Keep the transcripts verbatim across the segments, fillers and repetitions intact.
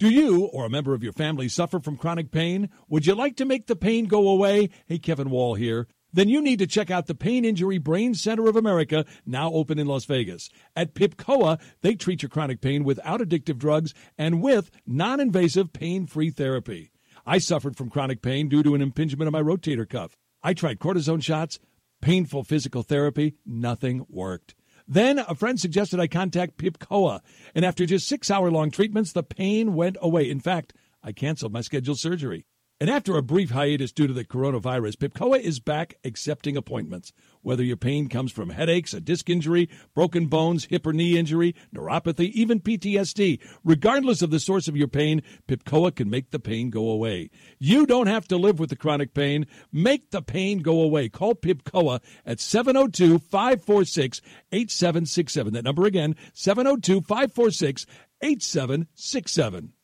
Do you or a member of your family suffer from chronic pain? Would you like to make the pain go away? Hey, Kevin Wall here. Then you need to check out the Pain Injury Brain Center of America, now open in Las Vegas. At P I P C O A, they treat your chronic pain without addictive drugs and with non-invasive pain-free therapy. I suffered from chronic pain due to an impingement of my rotator cuff. I tried cortisone shots, painful physical therapy, nothing worked. Then a friend suggested I contact P I P C O A, and after just six-hour-long treatments, the pain went away. In fact, I canceled my scheduled surgery. And after a brief hiatus due to the coronavirus, P I P C O A is back accepting appointments. Whether your pain comes from headaches, a disc injury, broken bones, hip or knee injury, neuropathy, even P T S D, regardless of the source of your pain, P I P C O A can make the pain go away. You don't have to live with the chronic pain. Make the pain go away. Call P I P C O A at seven oh two, five four six, eight seven six seven. That number again, seven oh two, five four six, eight seven six seven.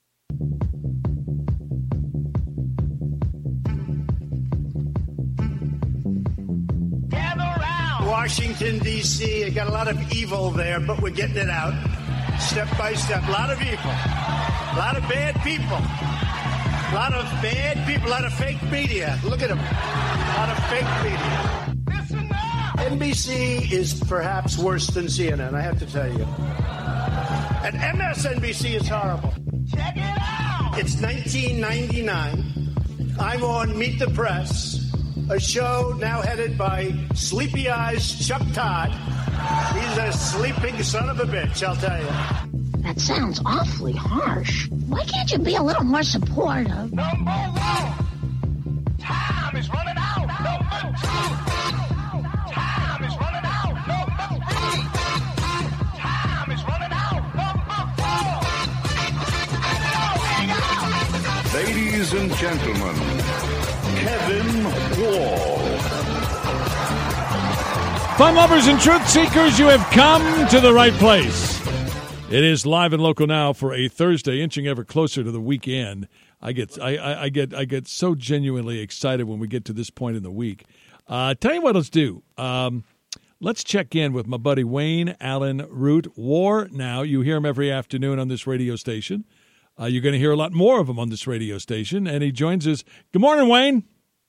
Washington, D C You got a lot of evil there, but we're getting it out step by step. A lot of evil. A lot of bad people. A lot of bad people. A lot of fake media. Look at them. A lot of fake media. Listen up. N B C is perhaps worse than C N N, I have to tell you. And M S N B C is horrible. Check it out. It's nineteen ninety-nine. I'm on Meet the Press, a show now headed by Sleepy Eyes Chuck Todd. He's a sleeping son of a bitch, I'll tell you. That sounds awfully harsh. Why can't you be a little more supportive? Number one, time is running out. Number two, time is running out. Number three, time is running out. Number four. Ladies and gentlemen, Kevin Wall. Fun lovers and truth seekers, you have come to the right place. It is live and local now for a Thursday, inching ever closer to the weekend. I get, I, I, I get, I get so genuinely excited when we get to this point in the week. Uh, tell you what, let's do. Um, let's check in with my buddy Wayne Allyn Root. War now. You hear him every afternoon on this radio station. Uh, you're going to hear a lot more of him on this radio station, and he joins us. Good morning, Wayne.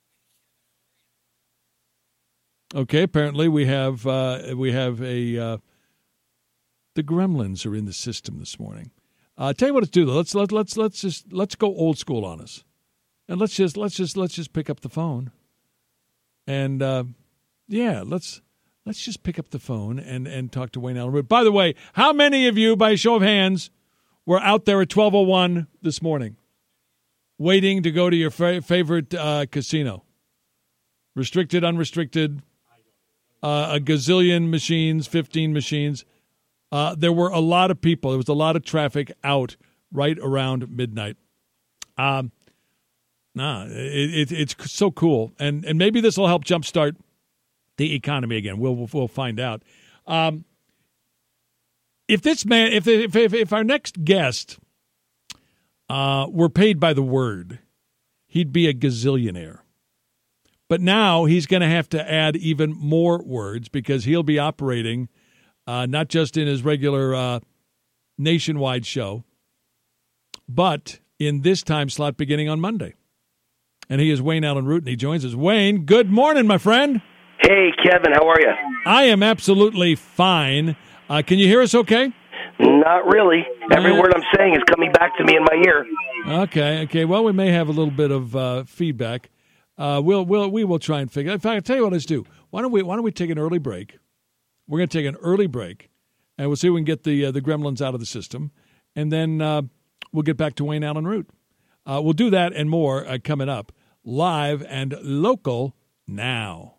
Okay, apparently we have uh, we have a uh, the gremlins are in the system this morning. Uh, tell you what, let's do. Let's let let's let's just let's go old school on us, and let's just let's just let's just pick up the phone, and uh, yeah, let's let's just pick up the phone and and talk to Wayne Allyn Root. By the way, how many of you, by a show of hands, were out there at twelve oh one this morning, waiting to go to your fa- favorite uh, casino? Restricted, unrestricted. Uh, a gazillion machines, fifteen machines. Uh, there were a lot of people. There was a lot of traffic out right around midnight. Um, nah, it, it, it's so cool, and and maybe this will help jumpstart the economy again. We'll we'll find out. Um, if this man, if if if, if our next guest uh, were paid by the word, he'd be a gazillionaire. But now he's going to have to add even more words because he'll be operating uh, not just in his regular uh, nationwide show, but in this time slot beginning on Monday. And he is Wayne Allyn Root, and he joins us. Wayne, good morning, my friend. Hey, Kevin, how are you? I am absolutely fine. Uh, can you hear us okay? Not really. Every Uh, word I'm saying is coming back to me in my ear. Okay, okay. Well, we may have a little bit of uh, feedback. Uh, we'll we'll we will try and figure. In fact, I'll tell you what. Let's do. Why don't we Why don't we take an early break? We're going to take an early break, and we'll see if we can get the uh, the gremlins out of the system, and then uh, we'll get back to Wayne Allyn Root. Uh, we'll do that and more uh, coming up, live and local now.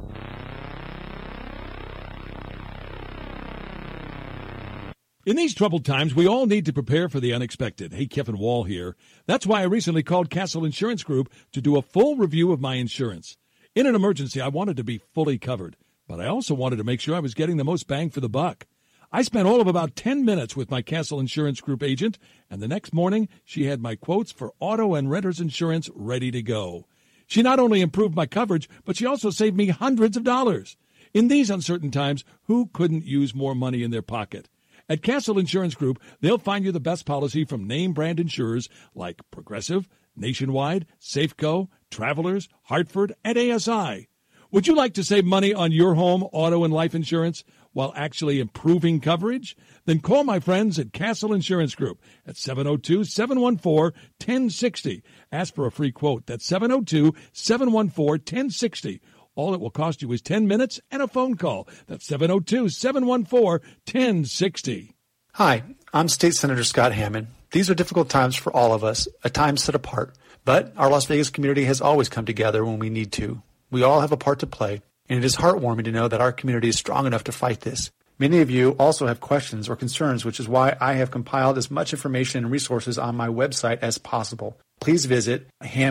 In these troubled times, we all need to prepare for the unexpected. Hey, Kevin Wall here. That's why I recently called Castle Insurance Group to do a full review of my insurance. In an emergency, I wanted to be fully covered, but I also wanted to make sure I was getting the most bang for the buck. I spent all of about ten minutes with my Castle Insurance Group agent, and the next morning, she had my quotes for auto and renter's insurance ready to go. She not only improved my coverage, but she also saved me hundreds of dollars. In these uncertain times, who couldn't use more money in their pocket? At Castle Insurance Group, they'll find you the best policy from name brand insurers like Progressive, Nationwide, Safeco, Travelers, Hartford, and A S I. Would you like to save money on your home, auto, and life insurance while actually improving coverage? Then call my friends at Castle Insurance Group at seven oh two, seven one four, one oh six oh. Ask for a free quote. That's seven oh two, seven one four, one oh six oh. All it will cost you is ten minutes and a phone call. That's seven oh two, seven one four, one oh six oh. Hi, I'm State Senator Scott Hammond. These are difficult times for all of us, a time set apart. But our Las Vegas community has always come together when we need to. We all have a part to play, and it is heartwarming to know that our community is strong enough to fight this. Many of you also have questions or concerns, which is why I have compiled as much information and resources on my website as possible. Please visit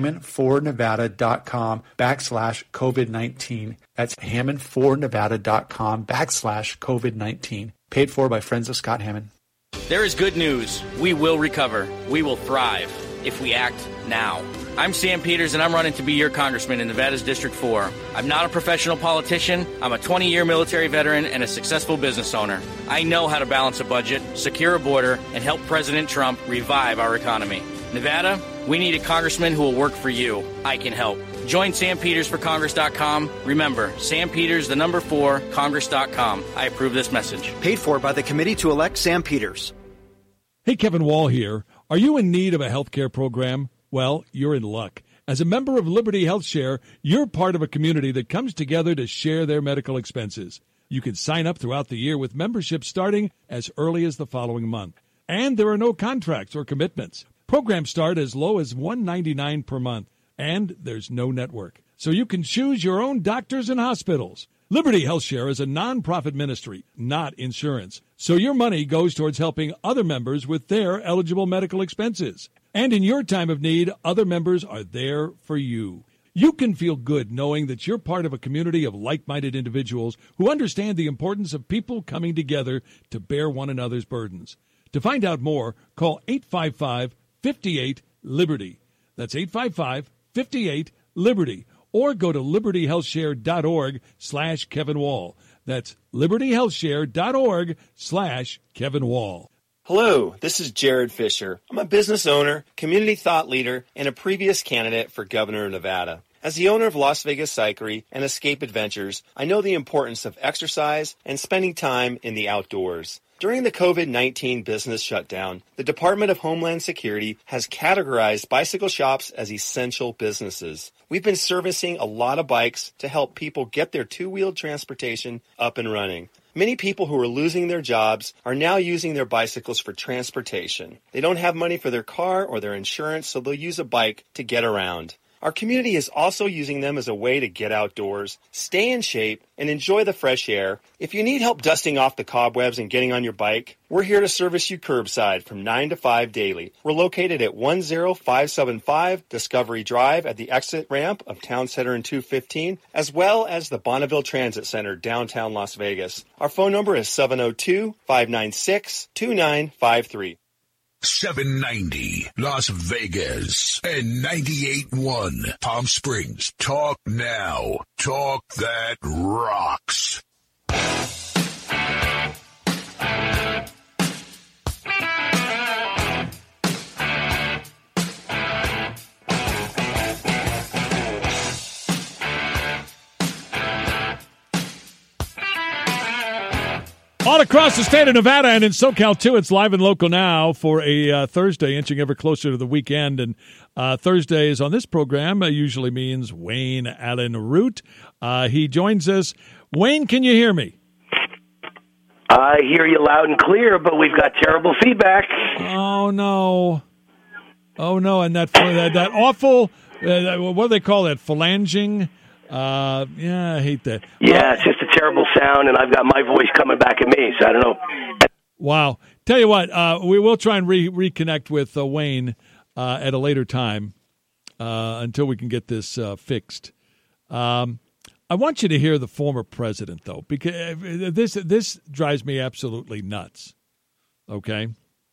hammond4nevada.com backslash COVID-19. That's hammond4nevada.com backslash COVID-19. Paid for by Friends of Scott Hammond. There is good news. We will recover. We will thrive if we act now. I'm Sam Peters, and I'm running to be your congressman in Nevada's District four. I'm not a professional politician. I'm a twenty-year military veteran and a successful business owner. I know how to balance a budget, secure a border, and help President Trump revive our economy. Nevada, we need a congressman who will work for you. I can help. Join sam peters for congress dot com. Remember, Sam Peters, the number four, congress dot com. I approve this message. Paid for by the committee to elect Sam Peters. Hey, Kevin Wall here. Are you in need of a health care program? Well, you're in luck. As a member of Liberty Health Share, you're part of a community that comes together to share their medical expenses. You can sign up throughout the year with membership starting as early as the following month. And there are no contracts or commitments. Programs start as low as one hundred ninety-nine dollars per month, and there's no network. So you can choose your own doctors and hospitals. Liberty Health Share is a nonprofit ministry, not insurance. So your money goes towards helping other members with their eligible medical expenses. And in your time of need, other members are there for you. You can feel good knowing that you're part of a community of like-minded individuals who understand the importance of people coming together to bear one another's burdens. To find out more, call eight five five, five eight, Liberty. That's eight five five, five eight, Liberty. Or go to libertyhealthshare.org slash Kevin Wall. That's libertyhealthshare.org slash Kevin Wall. Hello, this is Jared Fisher. I'm a business owner, community thought leader, and a previous candidate for governor of Nevada. As the owner of Las Vegas Cyclery and Escape Adventures, I know the importance of exercise and spending time in the outdoors. During the COVID nineteen business shutdown, the Department of Homeland Security has categorized bicycle shops as essential businesses. We've been servicing a lot of bikes to help people get their two-wheeled transportation up and running. Many people who are losing their jobs are now using their bicycles for transportation. They don't have money for their car or their insurance, so they'll use a bike to get around. Our community is also using them as a way to get outdoors, stay in shape, and enjoy the fresh air. If you need help dusting off the cobwebs and getting on your bike, we're here to service you curbside from nine to five daily. We're located at one oh five seven five Discovery Drive at the exit ramp of Town Center and two fifteen, as well as the Bonneville Transit Center, downtown Las Vegas. Our phone number is seven oh two, five nine six, two nine five three. seven ninety Las Vegas and ninety-eight point one Palm Springs. Talk now. Talk that rocks. All across the state of Nevada and in SoCal, too, it's live and local now for a uh, Thursday, inching ever closer to the weekend. And uh, Thursdays on this program uh, usually means Wayne Allen Root. Uh, he joins us. Wayne, can you hear me? I hear you loud and clear, but we've got terrible feedback. Oh, no. Oh, no. And that that, that awful, uh, what do they call that, phalanging? Uh, yeah, I hate that. Yeah, it's just a terrible sound, and I've got my voice coming back at me, so I don't know. Wow. Tell you what, uh, we will try and re- reconnect with uh, Wayne uh, at a later time uh, until we can get this uh, fixed. Um, I want you to hear the former president, though, because this this drives me absolutely nuts, okay?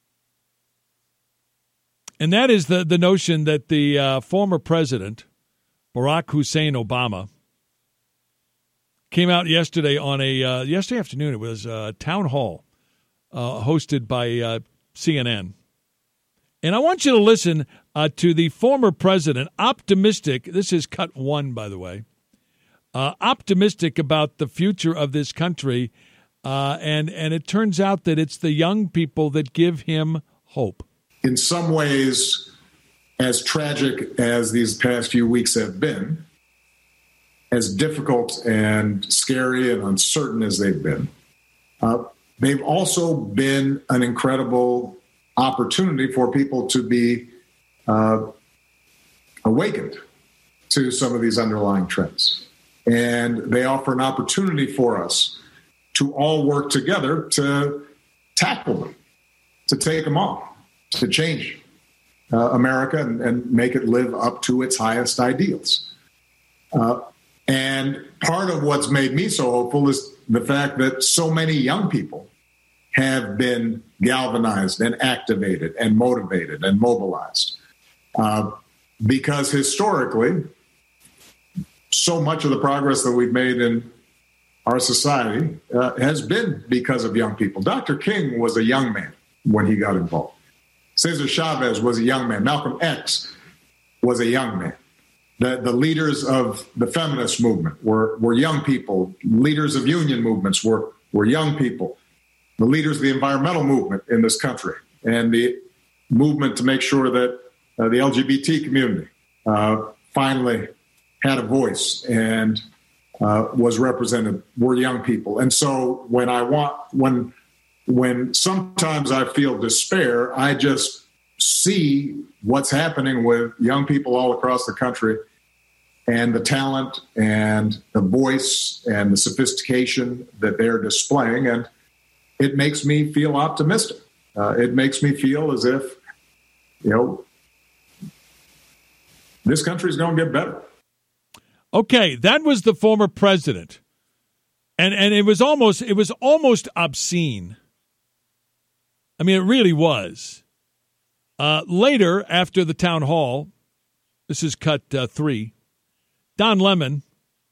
And that is the, the notion that the uh, former president, Barack Hussein Obama, came out yesterday on a uh, yesterday afternoon. It was a town hall uh, hosted by uh, C N N. And I want you to listen uh, to the former president, optimistic. This is cut one, by the way. Uh, optimistic about the future of this country. Uh, and, and it turns out that it's the young people that give him hope. In some ways, as tragic as these past few weeks have been, as difficult and scary and uncertain as they've been, uh, they've also been an incredible opportunity for people to be uh, awakened to some of these underlying trends. And they offer an opportunity for us to all work together to tackle them, to take them on, to change uh, America and, and make it live up to its highest ideals. Uh, and part of what's made me so hopeful is the fact that so many young people have been galvanized and activated and motivated and mobilized. Uh, because historically, so much of the progress that we've made in our society uh, has been because of young people. Doctor King was a young man when he got involved. Cesar Chavez was a young man. Malcolm X was a young man. The, the leaders of the feminist movement were, were young people. Leaders of union movements were, were young people. The leaders of the environmental movement in this country and the movement to make sure that uh, the L G B T community uh, finally had a voice and uh, was represented were young people. And so when I want, when, when sometimes I feel despair, I just see what's happening with young people all across the country and the talent and the voice and the sophistication that they're displaying. And it makes me feel optimistic. Uh, it makes me feel as if, you know, this country is going to get better. Okay, that was the former president, and and it was almost it was almost obscene. I mean, it really was. Uh, later, after the town hall, this is cut uh, three. Don Lemon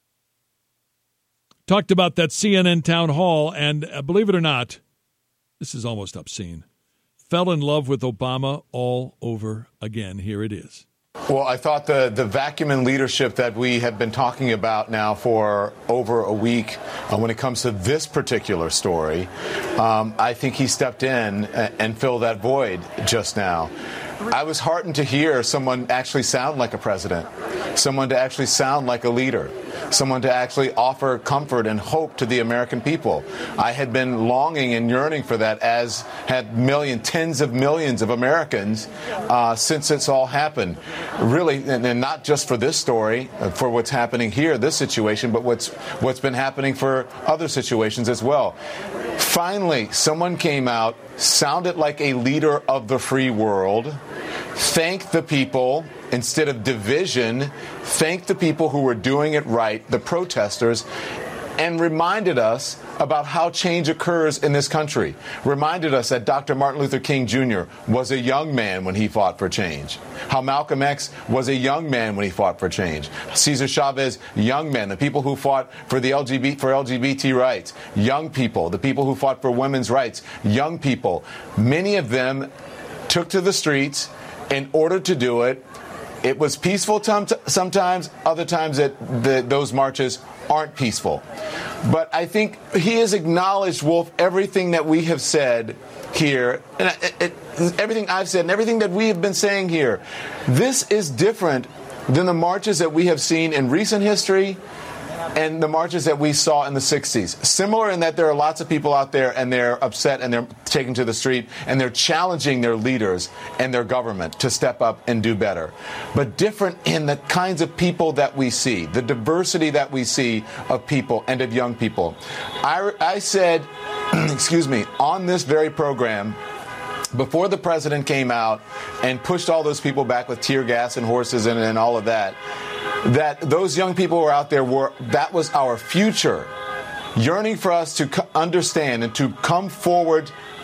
talked about that C N N town hall, and uh, believe it or not, this is almost obscene. Fell in love with Obama all over again. Here it is. Well, I thought the, the vacuum in leadership that we have been talking about now for over a week uh, when it comes to this particular story, um, I think he stepped in and, and filled that void just now. I was heartened to hear someone actually sound like a president, someone to actually sound like a leader, someone to actually offer comfort and hope to the American people. I had been longing and yearning for that, as had millions, tens of millions of Americans uh, since it's all happened. Really, and, and not just for this story, uh, for what's happening here, this situation, but what's what's been happening for other situations as well. Finally, someone came out, sounded like a leader of the free world, thanked the people instead of division, thanked the people who were doing it right, the protesters, and reminded us about how change occurs in this country. Reminded us that Doctor Martin Luther King Junior was a young man when he fought for change. How Malcolm X was a young man when he fought for change. Cesar Chavez, young men. The people who fought for the L G B T, for L G B T rights, young people. The people who fought for women's rights, young people. Many of them took to the streets in order to do it. It was peaceful sometimes, other times it, the, those marches aren't peaceful. But I think he has acknowledged, Wolf, everything that we have said here, and it, it, everything I've said and everything that we have been saying here. This is different than the marches that we have seen in recent history and the marches that we saw in the sixties. Similar in that there are lots of people out there and they're upset and they're taking to the street and they're challenging their leaders and their government to step up and do better. But different in the kinds of people that we see, the diversity that we see of people and of young people. I, I said, excuse me, on this very program, before the president came out and pushed all those people back with tear gas and horses and, and all of that, that those young people who were out there were, that was our future, yearning for us to co- understand and to come forward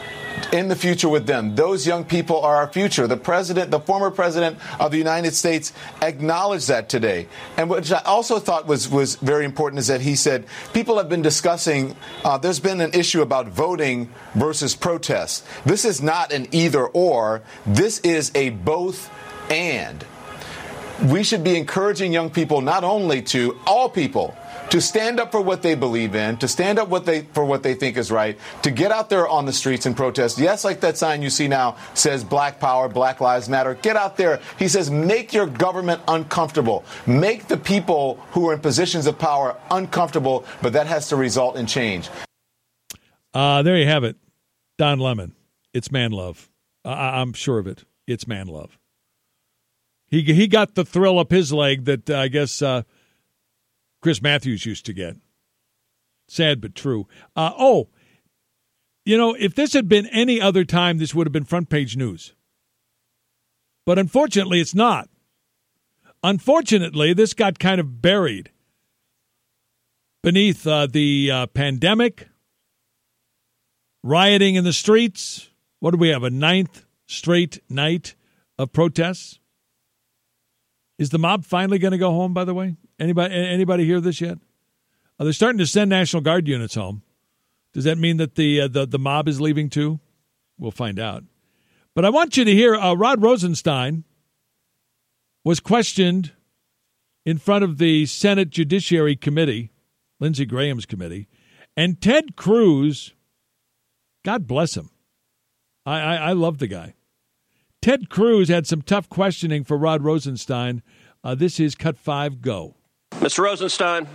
in the future with them. Those young people are our future. The president, the former president of the United States, acknowledged that today. And what I also thought was, was very important is that he said people have been discussing, uh, there's been an issue about voting versus protest. This is not an either or. This is a both and. We should be encouraging young people, not only to all people, to stand up for what they believe in, to stand up what they for what they think is right, to get out there on the streets and protest. Yes, like that sign you see now says Black Power, Black Lives Matter. Get out there. He says make your government uncomfortable. Make the people who are in positions of power uncomfortable, but that has to result in change. Uh, there you have it. Don Lemon. It's man love. I- I'm sure of it. It's man love. He, he got the thrill up his leg that uh, I guess uh, Chris Matthews used to get. Sad but true. Uh, oh, you know, if this had been any other time, this would have been front page news. But unfortunately, it's not. Unfortunately, this got kind of buried beneath uh, the uh, pandemic, rioting in the streets. What do we have, a ninth straight night of protests? Is the mob finally going to go home, by the way? Anybody anybody hear this yet? Uh, they're starting to send National Guard units home. Does that mean that the, uh, the the mob is leaving too? We'll find out. But I want you to hear uh, Rod Rosenstein was questioned in front of the Senate Judiciary Committee, Lindsey Graham's committee, and Ted Cruz, God bless him. I, I, I love the guy. Ted Cruz had some tough questioning for Rod Rosenstein. Uh, this is Cut five, go. Mister Rosenstein,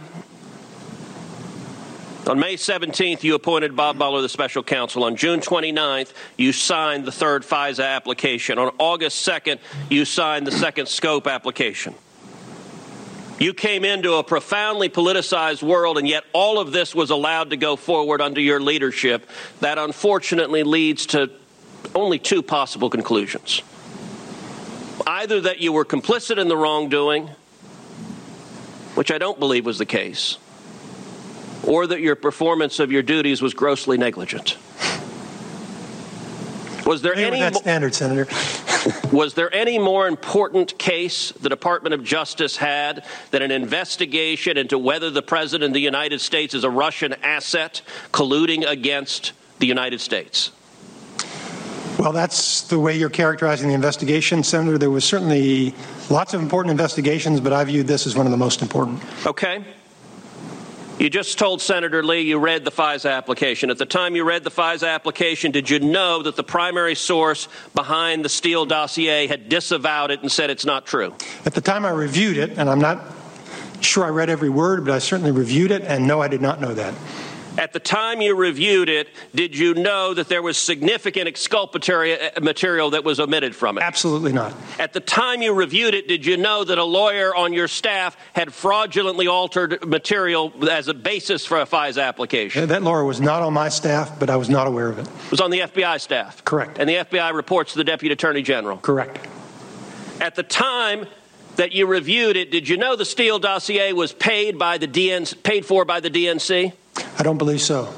on May seventeenth, you appointed Bob Mueller the special counsel. On June twenty-ninth, you signed the third FISA application. On August second, you signed the second scope application. You came into a profoundly politicized world, and yet all of this was allowed to go forward under your leadership. That unfortunately leads to only two possible conclusions. Either that you were complicit in the wrongdoing, which I don't believe was the case, or that your performance of your duties was grossly negligent. Was there any that standard, Senator? Was there any more important case the Department of Justice had than an investigation into whether the President of the United States is a Russian asset colluding against the United States? Well, that's the way you're characterizing the investigation, Senator. There was certainly lots of important investigations, but I viewed this as one of the most important. Okay. You just told Senator Lee you read the FISA application. At the time you read the FISA application, did you know that the primary source behind the Steele dossier had disavowed it and said it's not true? At the time I reviewed it, and I'm not sure I read every word, but I certainly reviewed it, and no, I did not know that. At the time you reviewed it, did you know that there was significant exculpatory material that was omitted from it? Absolutely not. At the time you reviewed it, did you know that a lawyer on your staff had fraudulently altered material as a basis for a FISA application? That lawyer was not on my staff, but I was not aware of it. It was on the F B I staff? Correct. And the F B I reports to the Deputy Attorney General? Correct. At the time that you reviewed it, did you know the Steele dossier was paid by the D N C, paid for by the D N C? I don't believe so.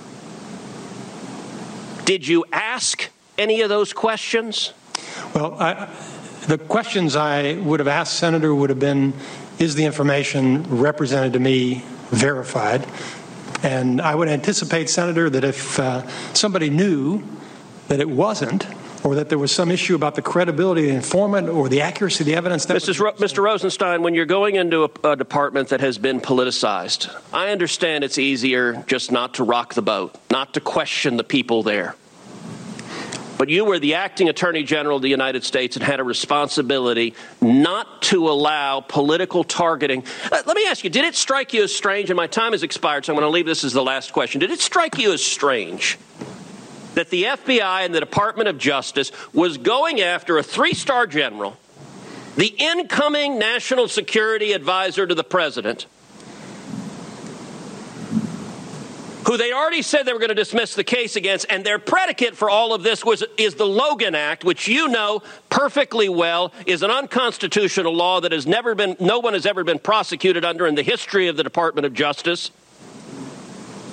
Did you ask any of those questions? Well, I, the questions I would have asked, Senator, would have been, is the information represented to me verified? And I would anticipate, Senator, that if uh, somebody knew that it wasn't, or that there was some issue about the credibility of the informant or the accuracy of the evidence. That Missus Ro- Mister Rosenstein, when you're going into a, a department that has been politicized, I understand it's easier just not to rock the boat, not to question the people there. But you were the acting Attorney General of the United States and had a responsibility not to allow political targeting. Uh, let me ask you, did it strike you as strange, and my time has expired, so I'm going to leave this as the last question. Did it strike you as strange that the F B I and the Department of Justice was going after a three-star general, the incoming national security advisor to the president, who they already said they were going to dismiss the case against, and their predicate for all of this was is the Logan Act, which you know perfectly well is an unconstitutional law that has never been, no one has ever been prosecuted under in the history of the Department of Justice.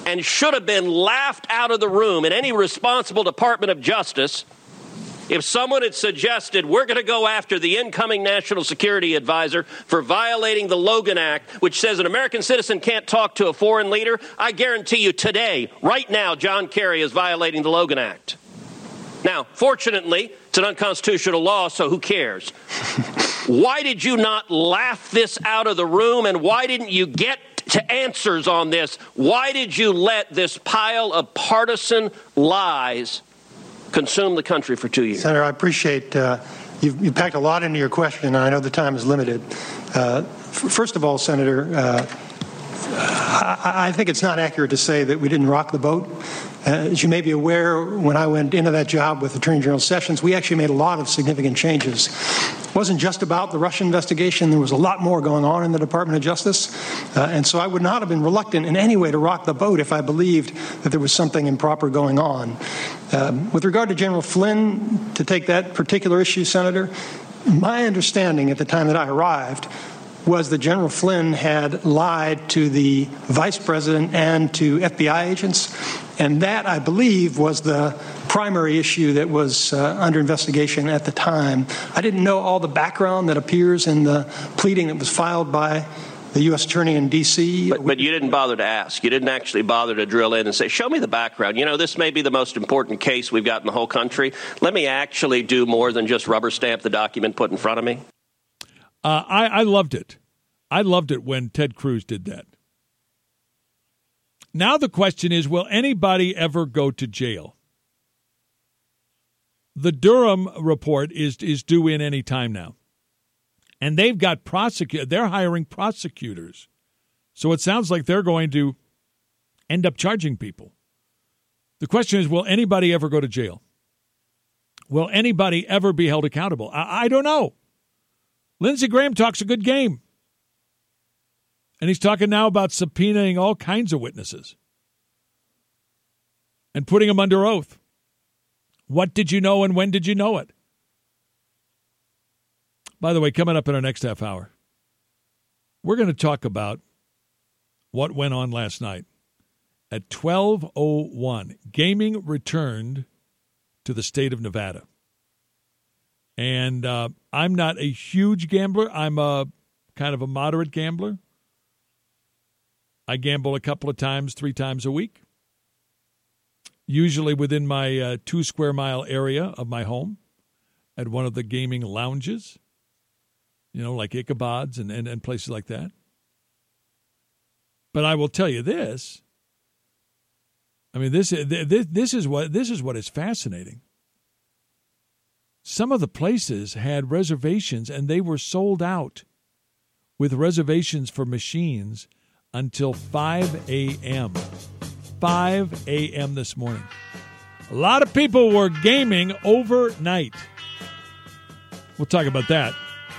and should have been laughed out of the room in any responsible Department of Justice if someone had suggested we're going to go after the incoming National Security Advisor for violating the Logan Act, which says an American citizen can't talk to a foreign leader. I guarantee you today, right now, John Kerry is violating the Logan Act. Now, fortunately, it's an unconstitutional law, so who cares? Why did you not laugh this out of the room, and why didn't you get to answers on this? Why did you let this pile of partisan lies consume the country for two years? Senator, I appreciate uh, you've, you've packed a lot into your question, and I know the time is limited. Uh, f- first of all, Senator, uh, I, I think it's not accurate to say that we didn't rock the boat. Uh, as you may be aware, when I went into that job with Attorney General Sessions, we actually made a lot of significant changes. It wasn't just about the Russia investigation. There was a lot more going on in the Department of Justice. Uh, and so I would not have been reluctant in any way to rock the boat if I believed that there was something improper going on. Um, with regard to General Flynn, to take that particular issue, Senator, my understanding at the time that I arrived was that General Flynn had lied to the vice president and to F B I agents. And that, I believe, was the primary issue that was uh, under investigation at the time. I didn't know all the background that appears in the pleading that was filed by the U S attorney in D C But, but you didn't bother to ask. You didn't actually bother to drill in and say, show me the background. You know, this may be the most important case we've got in the whole country. Let me actually do more than just rubber stamp the document put in front of me. Uh, I, I loved it. I loved it when Ted Cruz did that. Now the question is, will anybody ever go to jail? The Durham report is is due in any time now. And they've got prosecutors. They're hiring prosecutors. So it sounds like they're going to end up charging people. The question is, will anybody ever go to jail? Will anybody ever be held accountable? I, I don't know. Lindsey Graham talks a good game. And he's talking now about subpoenaing all kinds of witnesses and putting them under oath. What did you know and when did you know it? By the way, coming up in our next half hour, we're going to talk about what went on last night. At twelve oh one, gaming returned to the state of Nevada. And uh, I'm not a huge gambler. I'm a kind of a moderate gambler. I gamble a couple of times, three times a week, usually within my uh, two square mile area of my home at one of the gaming lounges, you know, like Ichabod's and, and, and places like that. But I will tell you this. I mean, this, this, this, is what, this is what is fascinating. Some of the places had reservations, and they were sold out with reservations for machines until five a.m. five a.m. this morning. A lot of people were gaming overnight. We'll talk about that.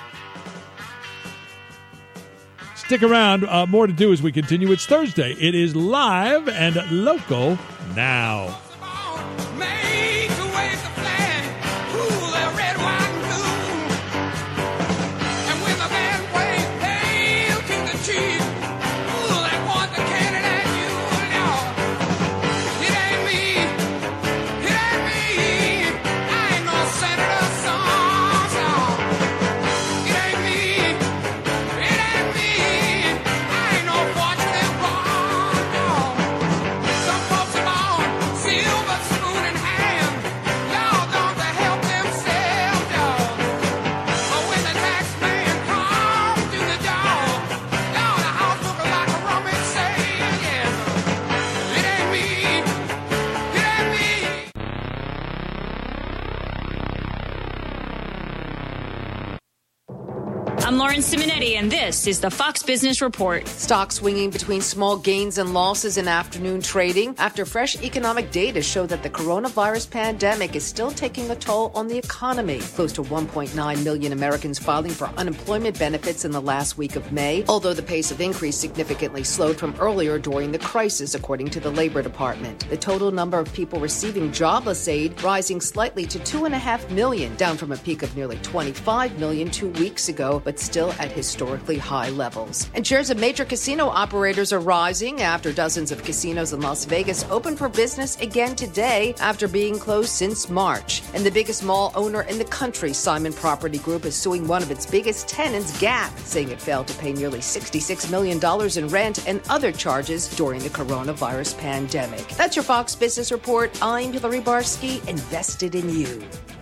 Stick around. Uh, more to do as we continue. It's Thursday. It is live and local now. I'm Lauren Simonetti, and this is the Fox Business Report. Stocks swinging between small gains and losses in afternoon trading after fresh economic data show that the coronavirus pandemic is still taking a toll on the economy. Close to one point nine million Americans filing for unemployment benefits in the last week of May, although the pace of increase significantly slowed from earlier during the crisis, according to the Labor Department. The total number of people receiving jobless aid rising slightly to two point five million, down from a peak of nearly twenty-five million two weeks ago, but but still at historically high levels. And shares of major casino operators are rising after dozens of casinos in Las Vegas open for business again today after being closed since March. And the biggest mall owner in the country, Simon Property Group, is suing one of its biggest tenants, Gap, saying it failed to pay nearly sixty-six million dollars in rent and other charges during the coronavirus pandemic. That's your Fox Business Report. I'm Hillary Barsky, invested in you.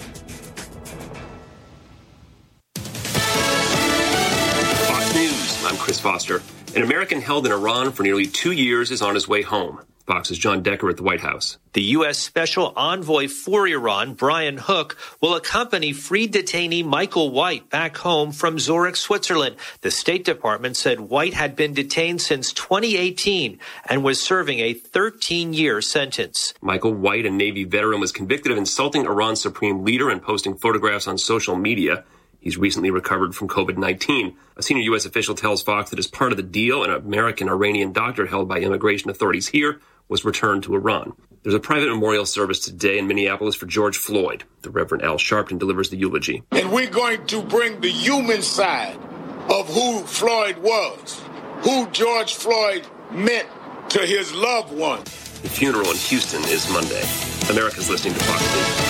Fox News, I'm Chris Foster. An American held in Iran for nearly two years is on his way home. Fox's John Decker at the White House. The U S Special Envoy for Iran, Brian Hook, will accompany freed detainee Michael White back home from Zurich, Switzerland. The State Department said White had been detained since twenty eighteen and was serving a thirteen-year sentence. Michael White, a Navy veteran, was convicted of insulting Iran's supreme leader and posting photographs on social media. He's recently recovered from covid nineteen. A senior U S official tells Fox that as part of the deal, an American-Iranian doctor held by immigration authorities here was returned to Iran. There's a private memorial service today in Minneapolis for George Floyd. The Reverend Al Sharpton delivers the eulogy. And we're going to bring the human side of who Floyd was, who George Floyd meant to his loved ones. The funeral in Houston is Monday. America's listening to Fox News.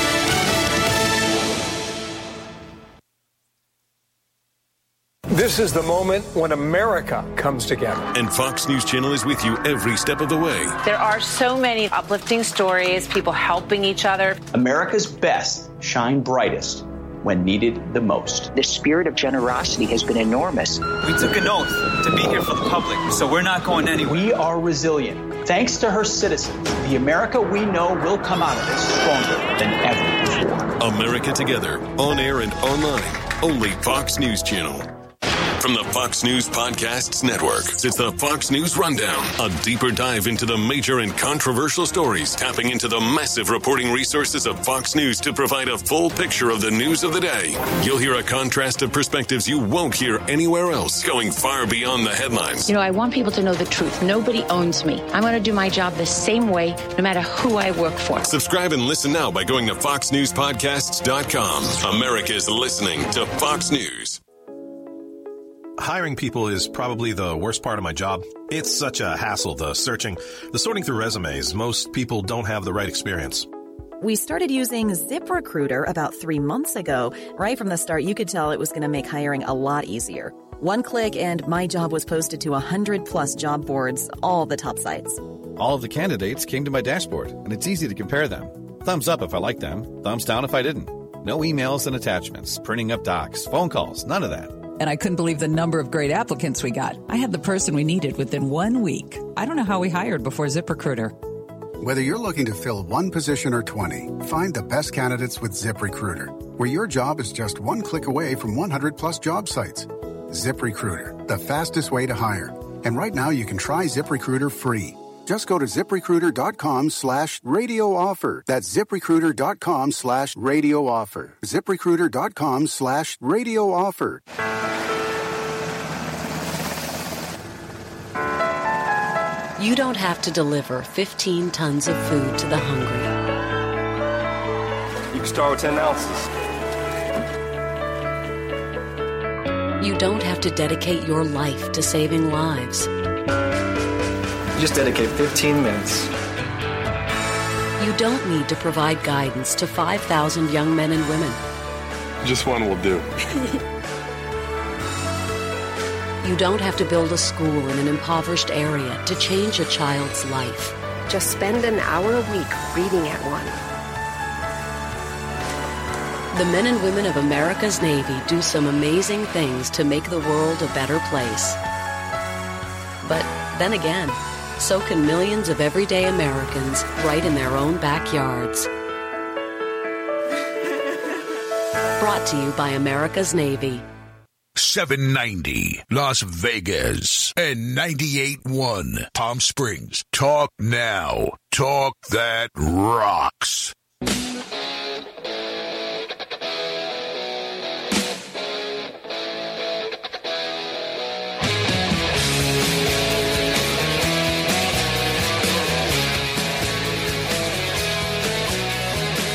This is the moment when America comes together. And Fox News Channel is with you every step of the way. There are so many uplifting stories, people helping each other. America's best shine brightest when needed the most. The spirit of generosity has been enormous. We took an oath to be here for the public, so we're not going anywhere. We are resilient. Thanks to her citizens, the America we know will come out of this stronger than ever before. America Together, on air and online. Only Fox News Channel. From the Fox News Podcasts Network, it's the Fox News Rundown, a deeper dive into the major and controversial stories, tapping into the massive reporting resources of Fox News to provide a full picture of the news of the day. You'll hear a contrast of perspectives you won't hear anywhere else, going far beyond the headlines. You know, I want people to know the truth. Nobody owns me. I'm going to do my job the same way, no matter who I work for. Subscribe and listen now by going to fox news podcasts dot com. America's listening to Fox News. Hiring people is probably the worst part of my job. It's such a hassle, the searching, the sorting through resumes. Most people don't have the right experience. We started using ZipRecruiter about three months ago. Right from the start, you could tell it was going to make hiring a lot easier. One click and my job was posted to one hundred plus job boards, all the top sites. All of the candidates came to my dashboard, and it's easy to compare them. Thumbs up if I liked them, thumbs down if I didn't. No emails and attachments, printing up docs, phone calls, none of that. And I couldn't believe the number of great applicants we got. I had the person we needed within one week. I don't know how we hired before ZipRecruiter. Whether you're looking to fill one position or twenty, find the best candidates with ZipRecruiter, where your job is just one click away from one hundred plus job sites. ZipRecruiter, the fastest way to hire. And right now you can try ZipRecruiter free. Just go to ZipRecruiter.com slash radio offer. That's ZipRecruiter.com slash radio offer. ZipRecruiter.com slash radio offer. You don't have to deliver fifteen tons of food to the hungry. You can start with ten ounces. You don't have to dedicate your life to saving lives. You just dedicate fifteen minutes. You don't need to provide guidance to five thousand young men and women. Just one will do. You don't have to build a school in an impoverished area to change a child's life. Just spend an hour a week reading at one. The men and women of America's Navy do some amazing things to make the world a better place. But then again, so can millions of everyday Americans right in their own backyards. Brought to you by America's Navy. seven ninety Las Vegas and ninety-eight point one Palm Springs. Talk now. Talk that rocks.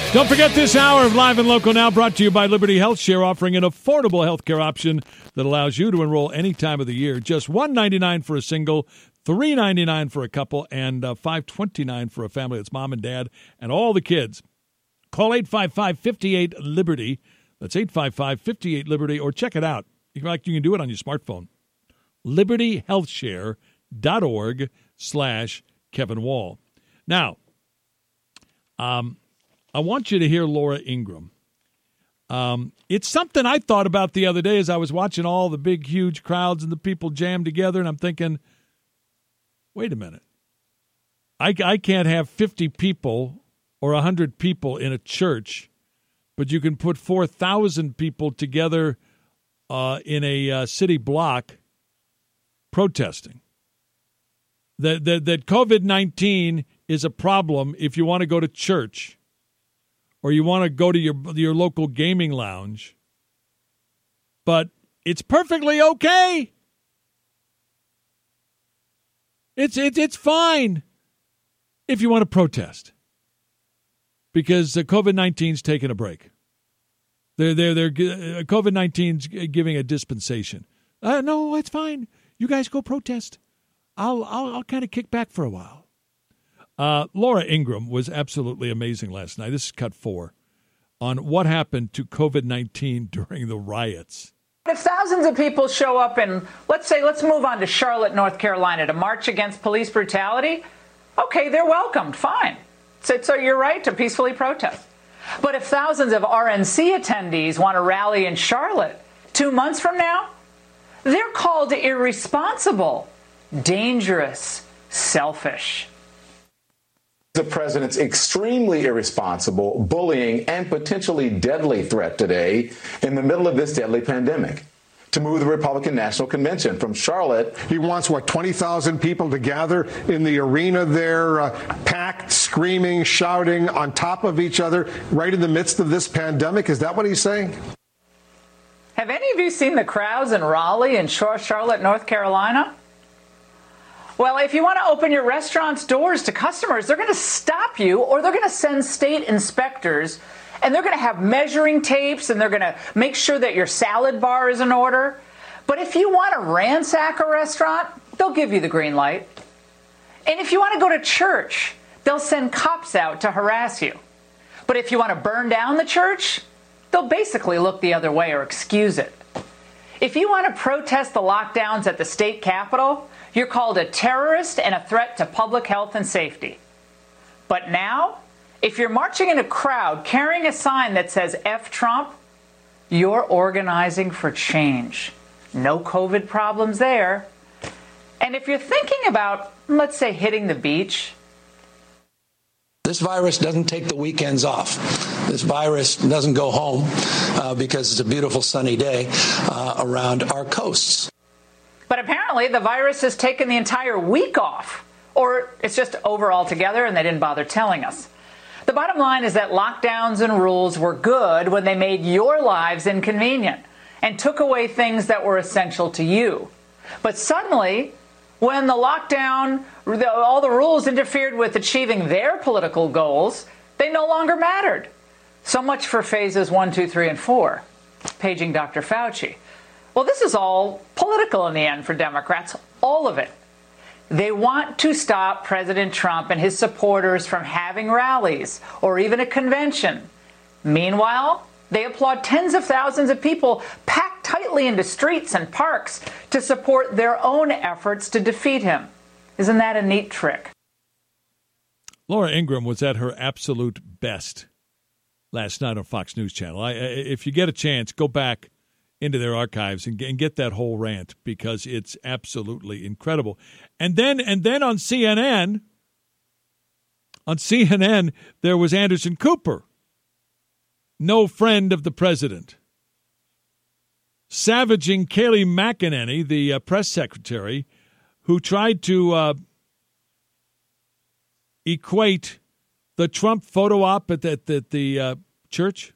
Don't forget this hour of Live and Local Now brought to you by Liberty Health Share, offering an affordable health care option that allows you to enroll any time of the year. Just one hundred ninety-nine dollars for a single, three hundred ninety-nine dollars for a couple, and uh, five hundred twenty-nine dollars for a family. It's mom and dad and all the kids. Call eight five five, five eight, Liberty. That's eight five five, five eight, Liberty, or check it out. You can, you can do it on your smartphone. liberty health share dot org slash Kevin Wall. Now, um, I want you to hear Laura Ingraham. Um, it's something I thought about the other day as I was watching all the big, huge crowds and the people jammed together, and I'm thinking, wait a minute. I, I can't have fifty people or one hundred people in a church, but you can put four thousand people together uh, in a uh, city block protesting. That, that, that COVID nineteen is a problem if you want to go to church or you want to go to your your local gaming lounge, but it's perfectly okay. It's it's it's fine if you want to protest because uh, COVID nineteen's taking a break. They're they're they're uh, COVID nineteen's giving a dispensation. Uh, no, it's fine. You guys go protest. I'll I'll, I'll kind of kick back for a while. Uh, Laura Ingraham was absolutely amazing last night. This is cut four on what happened to COVID nineteen during the riots. If thousands of people show up in, let's say, let's move on to Charlotte, North Carolina, to march against police brutality, okay, they're welcomed, fine. So, so you're right to peacefully protest. But if thousands of R N C attendees want to rally in Charlotte two months from now, they're called irresponsible, dangerous, selfish. The president's extremely irresponsible, bullying, and potentially deadly threat today in the middle of this deadly pandemic to move the Republican National Convention from Charlotte. He wants, what, twenty thousand people to gather in the arena there, uh, packed, screaming, shouting on top of each other right in the midst of this pandemic. Is that what he's saying? Have any of you seen the crowds in Raleigh and Charlotte, North Carolina? Well, if you want to open your restaurant's doors to customers, they're going to stop you or they're going to send state inspectors and they're going to have measuring tapes and they're going to make sure that your salad bar is in order. But if you want to ransack a restaurant, they'll give you the green light. And if you want to go to church, they'll send cops out to harass you. But if you want to burn down the church, they'll basically look the other way or excuse it. If you want to protest the lockdowns at the state capitol, you're called a terrorist and a threat to public health and safety. But now, if you're marching in a crowd carrying a sign that says F Trump, you're organizing for change. No COVID problems there. And if you're thinking about, let's say, hitting the beach. This virus doesn't take the weekends off. This virus doesn't go home uh, because it's a beautiful sunny day uh, around our coasts. But apparently the virus has taken the entire week off, or it's just over altogether and they didn't bother telling us. The bottom line is that lockdowns and rules were good when they made your lives inconvenient and took away things that were essential to you. But suddenly, when the lockdown, all the rules interfered with achieving their political goals, they no longer mattered. So much for phases one, two, three, and four, paging Doctor Fauci. Well, this is all political in the end for Democrats, all of it. They want to stop President Trump and his supporters from having rallies or even a convention. Meanwhile, they applaud tens of thousands of people packed tightly into streets and parks to support their own efforts to defeat him. Isn't that a neat trick? Laura Ingraham was at her absolute best last night on Fox News Channel. I, if you get a chance, go back into their archives and, and get that whole rant because it's absolutely incredible. And then and then on C N N, on C N N, there was Anderson Cooper, no friend of the president, savaging Kayleigh McEnany, the uh, press secretary, who tried to uh, equate the Trump photo op at the, at the, at the uh, church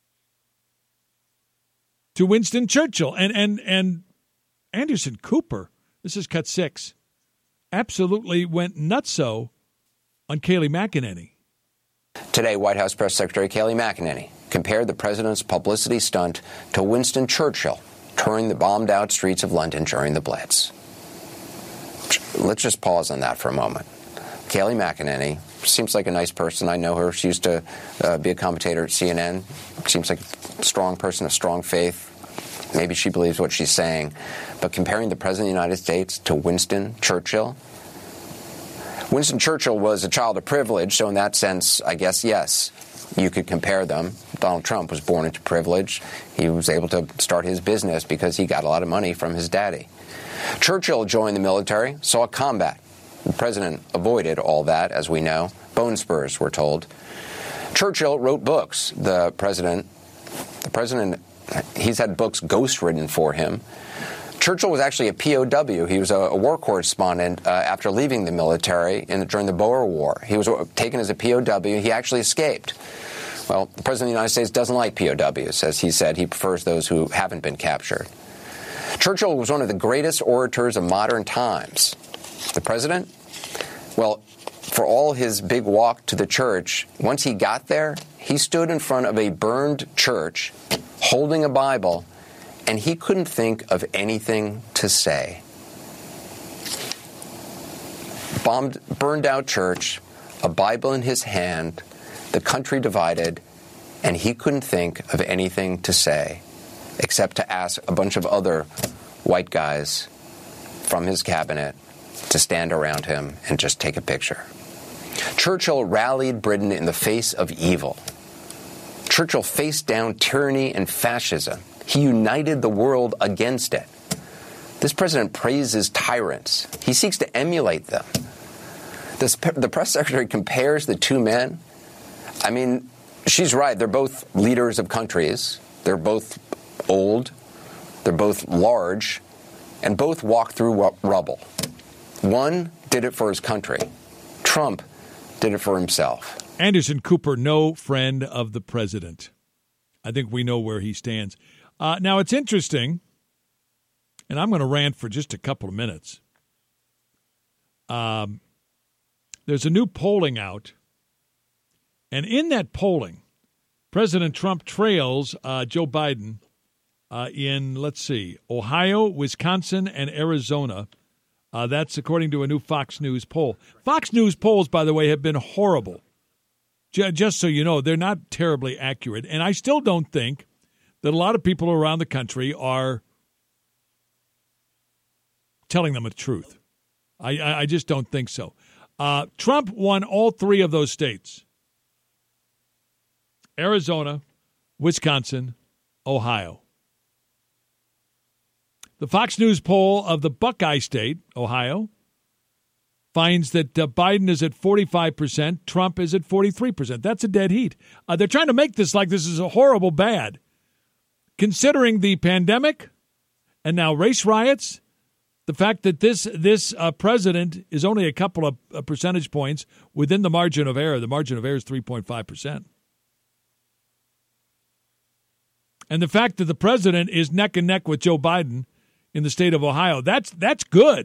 to Winston Churchill. And, and, and Anderson Cooper, this is cut six, absolutely went nutso on Kayleigh McEnany. Today, White House Press Secretary Kayleigh McEnany compared the president's publicity stunt to Winston Churchill touring the bombed-out streets of London during the Blitz. Let's just pause on that for a moment. Kayleigh McEnany seems like a nice person. I know her. She used to uh, be a commentator at C N N. Seems like a strong person, a strong faith. Maybe she believes what she's saying. But comparing the President of the United States to Winston Churchill? Winston Churchill was a child of privilege, so in that sense, I guess, yes, you could compare them. Donald Trump was born into privilege. He was able to start his business because he got a lot of money from his daddy. Churchill joined the military, saw combat. The president avoided all that, as we know. Bone spurs, we're told. Churchill wrote books. The president, the president, he's had books ghostwritten for him. Churchill was actually a P O W. He was a, a war correspondent uh, after leaving the military in, during the Boer War. He was taken as a P O W. He actually escaped. Well, the president of the United States doesn't like P O Ws, as he said. He prefers those who haven't been captured. Churchill was one of the greatest orators of modern times. The president, well, for all his big walk to the church, once he got there, he stood in front of a burned church holding a Bible, and he couldn't think of anything to say. Bombed, burned out church, a Bible in his hand, the country divided, and he couldn't think of anything to say except to ask a bunch of other white guys from his cabinet to stand around him and just take a picture. Churchill rallied Britain in the face of evil. Churchill faced down tyranny and fascism. He united the world against it. This president praises tyrants. He seeks to emulate them. This, the press secretary compares the two men. I mean, she's right. They're both leaders of countries. They're both old. They're both large. And both walk through rubble. One did it for his country. Trump did it for himself. Anderson Cooper, no friend of the president. I think we know where he stands. Uh, now, it's interesting, and I'm going to rant for just a couple of minutes. Um, there's a new polling out, and in that polling, President Trump trails uh, Joe Biden uh, in, let's see, Ohio, Wisconsin, and Arizona. Uh, that's according to a new Fox News poll. Fox News polls, by the way, have been horrible. J- just so you know, they're not terribly accurate. And I still don't think that a lot of people around the country are telling them the truth. I, I, I just don't think so. Uh, Trump won all three of those states. Arizona, Wisconsin, Ohio. The Fox News poll of the Buckeye State, Ohio, finds that uh, Biden is at forty-five percent, Trump is at forty-three percent. That's a dead heat. Uh, they're trying to make this like this is a horrible bad. Considering the pandemic and now race riots, the fact that this this uh, president is only a couple of uh, percentage points within the margin of error. The margin of error is three point five percent. And the fact that the president is neck and neck with Joe Biden in the state of Ohio, that's that's good.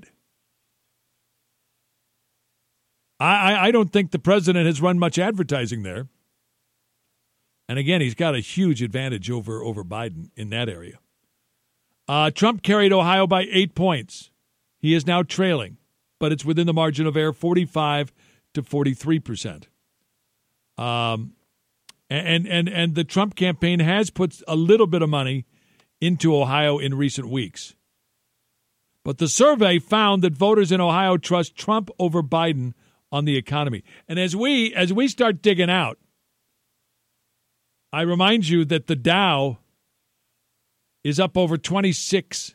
I, I, I don't think the president has run much advertising there. And again, he's got a huge advantage over, over Biden in that area. Uh, Trump carried Ohio by eight points. He is now trailing, but it's within the margin of error, forty-five to forty-three percent. Um, and, and, and the Trump campaign has put a little bit of money into Ohio in recent weeks. But the survey found that voters in Ohio trust Trump over Biden on the economy. And as we as we start digging out, I remind you that the Dow is up over twenty-six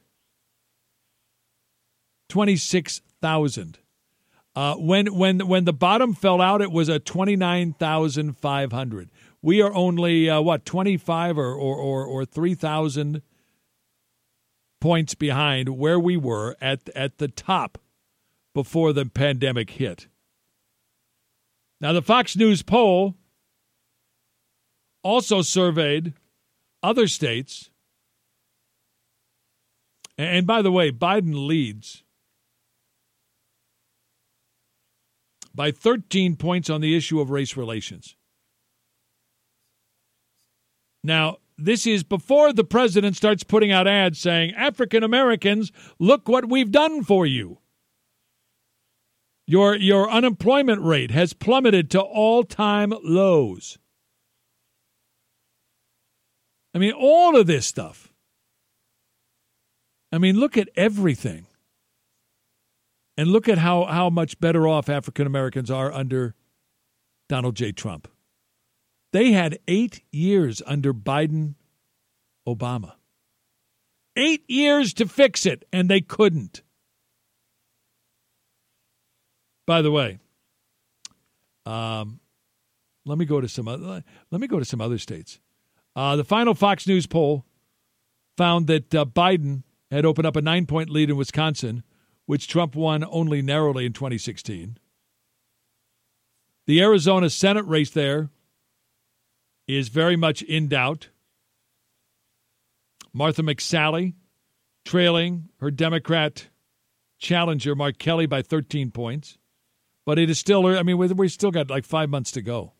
thousand. Uh, when when when the bottom fell out, it was at twenty-nine thousand five hundred. We are only uh, what twenty-five or or or, or three thousand points behind where we were at at the top before the pandemic hit. Now, the Fox News poll also surveyed other states. And by the way, Biden leads by thirteen points on the issue of race relations. Now, this is before the president starts putting out ads saying, African Americans, look what we've done for you. Your, your unemployment rate has plummeted to all-time lows. I mean, all of this stuff. I mean, look at everything. And look at how, how much better off African Americans are under Donald J. Trump. They had eight years under Biden, Obama. Eight years to fix it, and they couldn't. By the way, um, let me go to some other, let me go to some other states. Uh, the final Fox News poll found that uh, Biden had opened up a nine-point lead in Wisconsin, which Trump won only narrowly in twenty sixteen. The Arizona Senate race there is very much in doubt. Martha McSally trailing her Democrat challenger, Mark Kelly, by thirteen points. But it is still, I mean, we've still got like five months to go.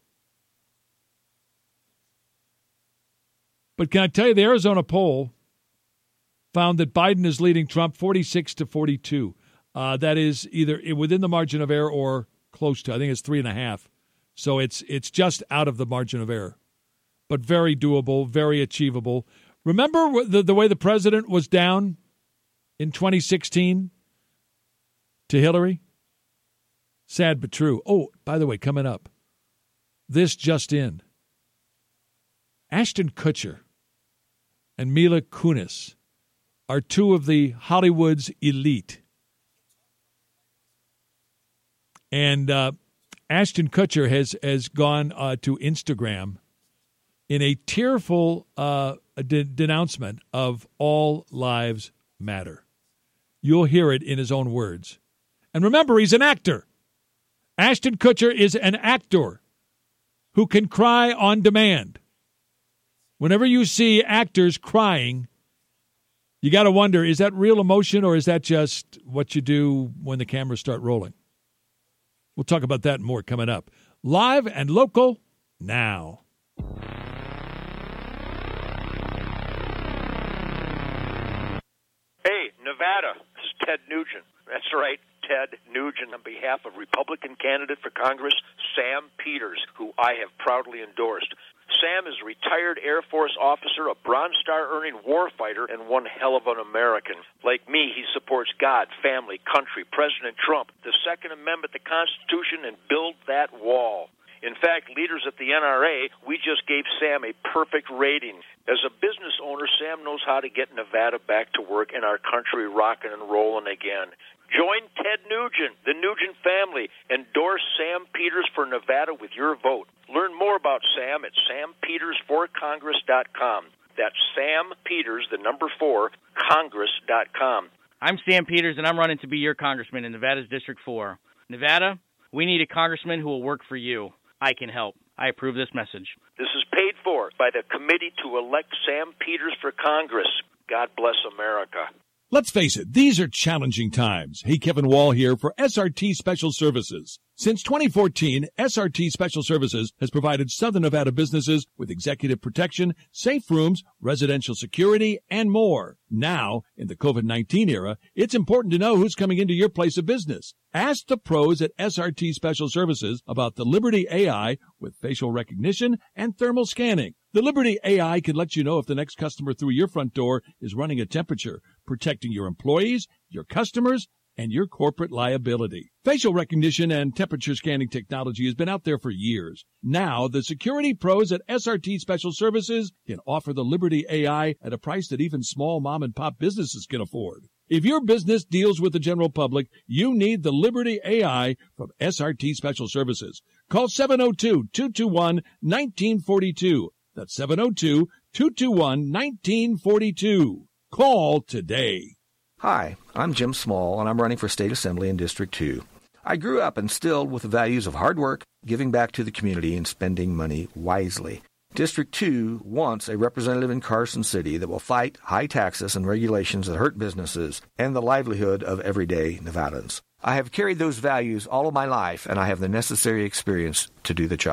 But can I tell you, the Arizona poll found that Biden is leading Trump forty-six to forty-two. Uh, that is either within the margin of error or close to. I think it's three and a half. So it's it's just out of the margin of error. But very doable, very achievable. Remember the, the way the president was down in twenty sixteen to Hillary? Sad but true. Oh, by the way, coming up, this just in. Ashton Kutcher and Mila Kunis are two of the Hollywood's elite. And uh, Ashton Kutcher has, has gone uh, to Instagram in a tearful uh, de- denouncement of all lives matter. You'll hear it in his own words. And remember, he's an actor. Ashton Kutcher is an actor who can cry on demand. Whenever you see actors crying, you got to wonder, is that real emotion or is that just what you do when the cameras start rolling? We'll talk about that and more coming up. Live and local now. Hey, Nevada, this is Ted Nugent. That's right, Ted Nugent, on behalf of Republican candidate for Congress, Sam Peters, who I have proudly endorsed. Sam is a retired Air Force officer, a Bronze Star-earning warfighter, and one hell of an American. Like me, he supports God, family, country, President Trump, the Second Amendment, the Constitution, and build that wall. In fact, leaders at the N R A, we just gave Sam a perfect rating. As a business owner, Sam knows how to get Nevada back to work and our country rocking and rolling again. Join Ted Nugent, the Nugent family. Endorse Sam Peters for Nevada with your vote. Learn more about Sam at sam peters for congress dot com. That's Sam Peters, the number four, congress dot com. I'm Sam Peters, and I'm running to be your congressman in Nevada's District four. Nevada, we need a congressman who will work for you. I can help. I approve this message. This is paid for by the Committee to Elect Sam Peters for Congress. God bless America. Let's face it, these are challenging times. Hey, Kevin Wall here for S R T Special Services. Since twenty fourteen, S R T Special Services has provided Southern Nevada businesses with executive protection, safe rooms, residential security, and more. Now, in the COVID nineteen era, it's important to know who's coming into your place of business. Ask the pros at S R T Special Services about the Liberty A I with facial recognition and thermal scanning. The Liberty A I can let you know if the next customer through your front door is running a temperature, protecting your employees, your customers, and your corporate liability. Facial recognition and temperature scanning technology has been out there for years. Now, the security pros at S R T Special Services can offer the Liberty A I at a price that even small mom-and-pop businesses can afford. If your business deals with the general public, you need the Liberty A I from S R T Special Services. Call seven oh two, two two one, one nine four two. That's seven oh two, two two one, one nine four two. Call today. Hi, I'm Jim Small, and I'm running for State Assembly in District two. I grew up instilled with the values of hard work, giving back to the community, and spending money wisely. District two wants a representative in Carson City that will fight high taxes and regulations that hurt businesses and the livelihood of everyday Nevadans. I have carried those values all of my life, and I have the necessary experience to do the job.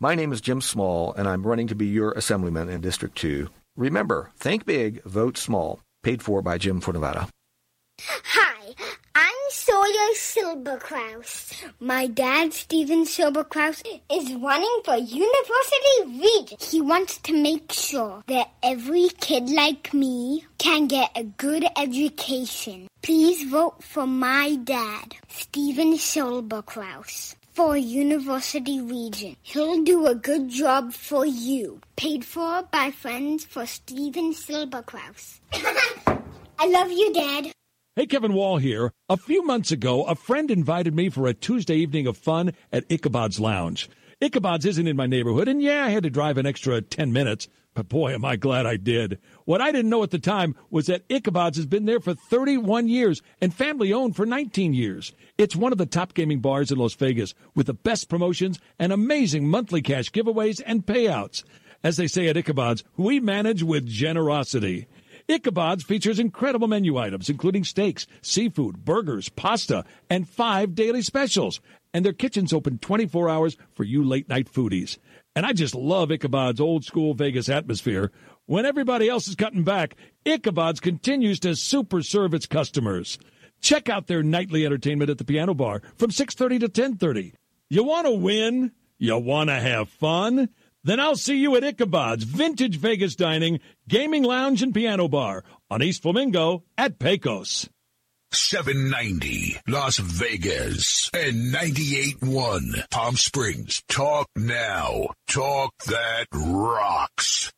My name is Jim Small, and I'm running to be your assemblyman in District two. Remember, think big, vote small. Paid for by Jim for Nevada. Hi, I'm Sawyer Silberkraus. My dad, Steven Silberkraus, is running for University Region. He wants to make sure that every kid like me can get a good education. Please vote for my dad, Steven Silberkraus, for University Region. He'll do a good job for you. Paid for by Friends for Steven Silberkraus. I love you, Dad. Hey, Kevin Wall here. A few months ago, a friend invited me for a Tuesday evening of fun at Ichabod's Lounge. Ichabod's isn't in my neighborhood, and yeah, I had to drive an extra ten minutes, but boy, am I glad I did. What I didn't know at the time was that Ichabod's has been there for thirty-one years and family-owned for nineteen years. It's one of the top gaming bars in Las Vegas with the best promotions and amazing monthly cash giveaways and payouts. As they say at Ichabod's, we manage with generosity. Ichabod's features incredible menu items, including steaks, seafood, burgers, pasta, and five daily specials. And their kitchen's open twenty-four hours for you late-night foodies. And I just love Ichabod's old-school Vegas atmosphere. When everybody else is cutting back, Ichabod's continues to super serve its customers. Check out their nightly entertainment at the Piano Bar from six thirty to ten thirty. You want to win? You want to have fun? Then I'll see you at Ichabod's Vintage Vegas Dining, Gaming Lounge, and Piano Bar on East Flamingo at Pecos. seven ninety Las Vegas and ninety-eight point one Palm Springs. Talk now. Talk that rocks.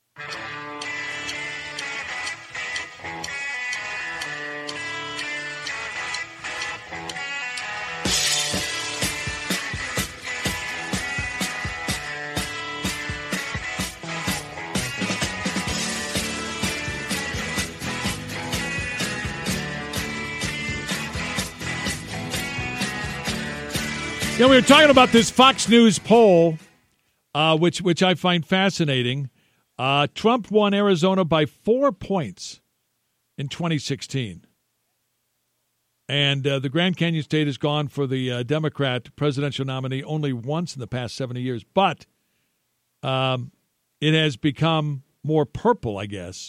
Yeah, we were talking about this Fox News poll, uh, which which I find fascinating. Uh, Trump won Arizona by four points in twenty sixteen. And uh, the Grand Canyon State has gone for the uh, Democrat presidential nominee only once in the past seventy years. But um, it has become more purple, I guess,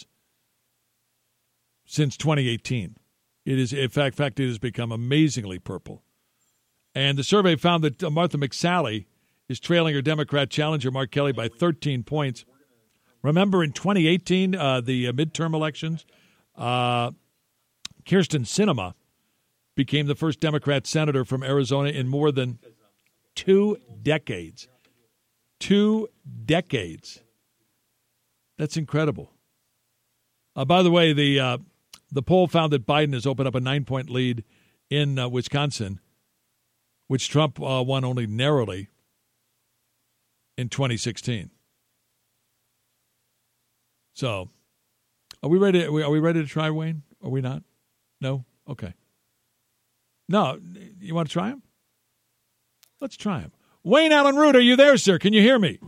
since twenty eighteen. It is, in fact, fact, it has become amazingly purple. And the survey found that uh, Martha McSally is trailing her Democrat challenger, Mark Kelly, by thirteen points. Remember in twenty eighteen, uh, the uh, midterm elections, uh, Kyrsten Sinema became the first Democrat senator from Arizona in more than two decades. Two decades. That's incredible. Uh, by the way, the uh, the poll found that Biden has opened up a nine-point lead in uh, Wisconsin, which Trump uh, won only narrowly in twenty sixteen. So, are we ready? Are we, are we ready to try, Wayne? Are we not? No? Okay. No, you want to try him? Let's try him. Wayne Allen Root, are you there, sir? Can you hear me?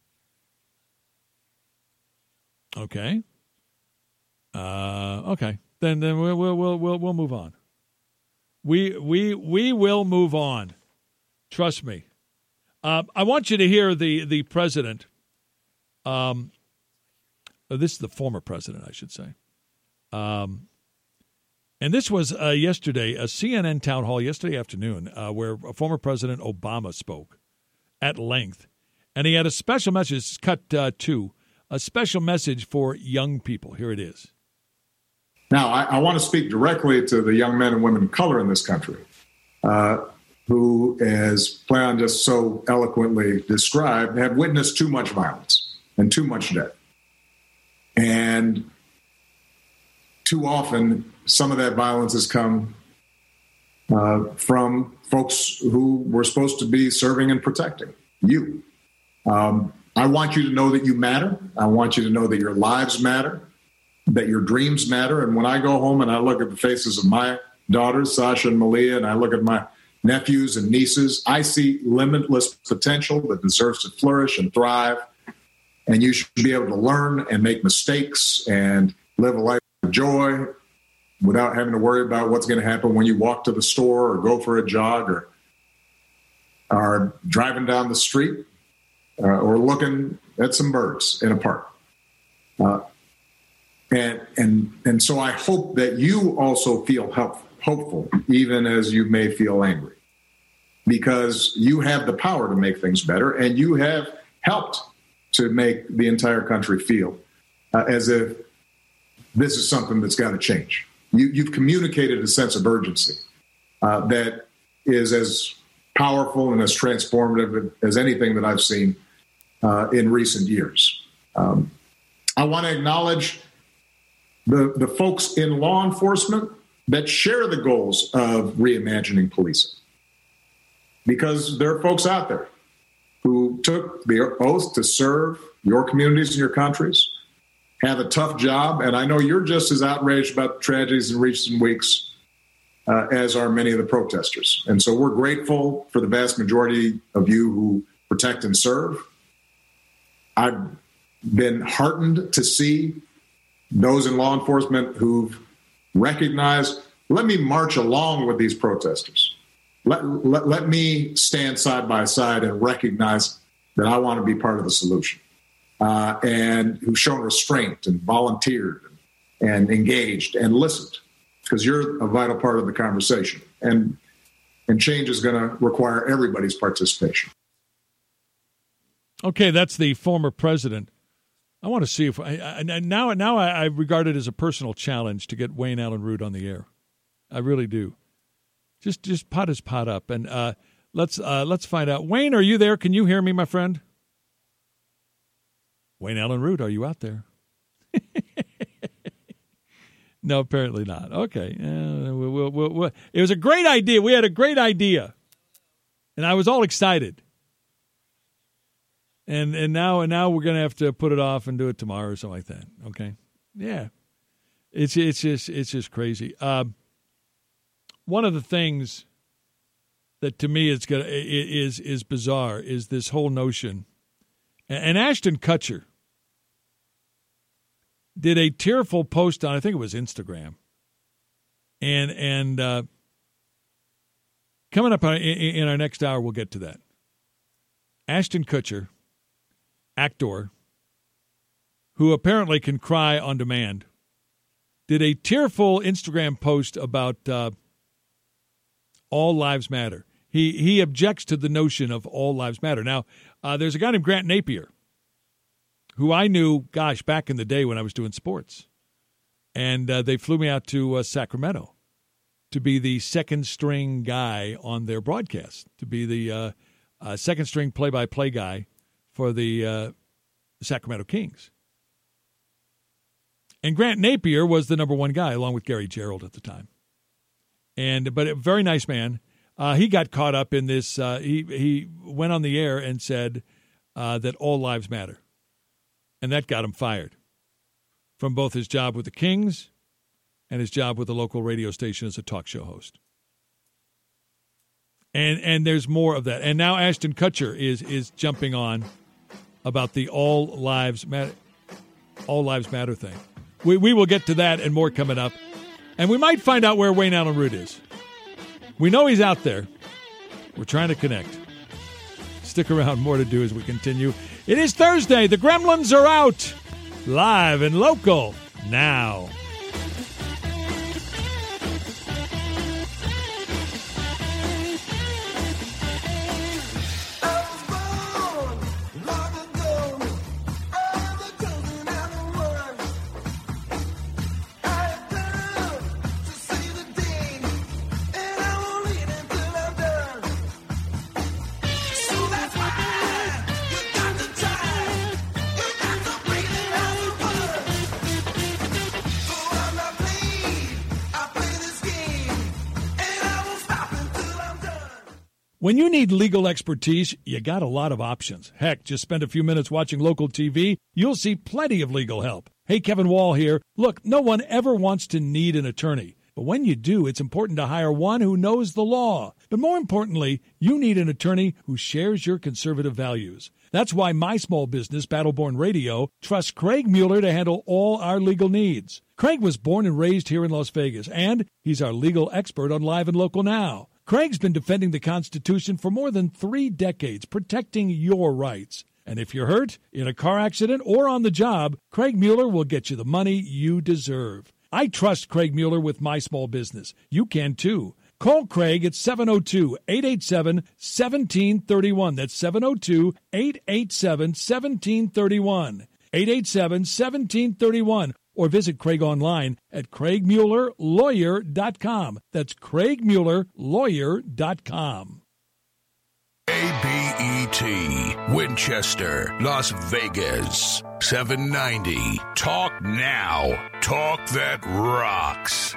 Okay. Uh, okay. Then then we'll we'll we'll we'll, we'll move on. We we we will move on. Trust me. Uh, I want you to hear the the president. Um, this is the former president, I should say. Um, and this was uh, yesterday, a C N N town hall yesterday afternoon, uh, where former President Obama spoke at length, and he had a special message. Cut uh, two, a special message for young people. Here it is. Now, I, I want to speak directly to the young men and women of color in this country, uh, who, as Cleon just so eloquently described, have witnessed too much violence and too much death. And too often, some of that violence has come uh, from folks who were supposed to be serving and protecting you. Um, I want you to know that you matter. I want you to know that your lives matter, that your dreams matter. And when I go home and I look at the faces of my daughters, Sasha and Malia, and I look at my nephews and nieces, I see limitless potential that deserves to flourish and thrive. And you should be able to learn and make mistakes and live a life of joy without having to worry about what's going to happen when you walk to the store or go for a jog or are driving down the street. uh, or looking at some birds in a park. Uh, and and and so I hope that you also feel help, hopeful, even as you may feel angry, because you have the power to make things better, and you have helped to make the entire country feel uh, as if this is something that's got to change. You, you've communicated a sense of urgency uh, that is as powerful and as transformative as anything that I've seen uh, in recent years. Um, I want to acknowledge the, the folks in law enforcement that share the goals of reimagining policing, because there are folks out there who took the oath to serve your communities and your countries, have a tough job, and I know you're just as outraged about the tragedies in recent weeks uh, as are many of the protesters. And so we're grateful for the vast majority of you who protect and serve. I've been heartened to see those in law enforcement who've recognized, let me march along with these protesters. Let, let, let me stand side by side and recognize that I want to be part of the solution. Uh, and who've shown restraint and volunteered and, and engaged and listened, because you're a vital part of the conversation. And, and change is going to require everybody's participation. Okay, that's the former president. I want to see if I, I now now I, I regard it as a personal challenge to get Wayne Allyn Root on the air. I really do. Just just pot his pot up, and uh, let's uh, let's find out. Wayne, are you there? Can you hear me, my friend? Wayne Allyn Root, are you out there? No, apparently not. Okay, uh, we'll, we'll, we'll, we'll. It was a great idea. We had a great idea, and I was all excited. And and now and now we're going to have to put it off and do it tomorrow or something like that. Okay, yeah, it's it's just it's just crazy. Um, one of the things that to me is gonna, is is bizarre is this whole notion. And Ashton Kutcher did a tearful post on, I think it was Instagram, and and uh, coming up in, in our next hour, we'll get to that. Ashton Kutcher, actor, who apparently can cry on demand, did a tearful Instagram post about uh, all lives matter. He he objects to the notion of all lives matter. Now, uh, there's a guy named Grant Napier, who I knew, gosh, back in the day when I was doing sports. And uh, they flew me out to uh, Sacramento to be the second string guy on their broadcast, to be the uh, uh, second string play-by-play guy for the uh, Sacramento Kings. And Grant Napier was the number one guy, along with Gary Gerald at the time. And but a very nice man. Uh, he got caught up in this. Uh, he he went on the air and said uh, that all lives matter. And that got him fired from both his job with the Kings and his job with the local radio station as a talk show host. And and there's more of that. And now Ashton Kutcher is is jumping on about the all lives matter, all lives matter thing. We we will get to that and more coming up. And we might find out where Wayne Allyn Root is. We know he's out there. We're trying to connect. Stick around. More to do as we continue. It is Thursday. The Gremlins are out. Live and local now. When you need legal expertise, you got a lot of options. Heck, just spend a few minutes watching local T V. You'll see plenty of legal help. Hey, Kevin Wall here. Look, no one ever wants to need an attorney. But when you do, it's important to hire one who knows the law. But more importantly, you need an attorney who shares your conservative values. That's why my small business, Battleborn Radio, trusts Craig Mueller to handle all our legal needs. Craig was born and raised here in Las Vegas, and he's our legal expert on Live and Local Now. Craig's been defending the Constitution for more than three decades, protecting your rights. And if you're hurt in a car accident or on the job, Craig Mueller will get you the money you deserve. I trust Craig Mueller with my small business. You can too. Call Craig at seven oh two, eight eight seven, one seven three one. That's seven oh two, eight eight seven, one seven three one. eight eight seven, one seven three one. Or visit Craig online at craig mueller lawyer dot com. That's craig mueller lawyer dot com. A B E T, Winchester, Las Vegas, seven ninety. Talk now. Talk that rocks.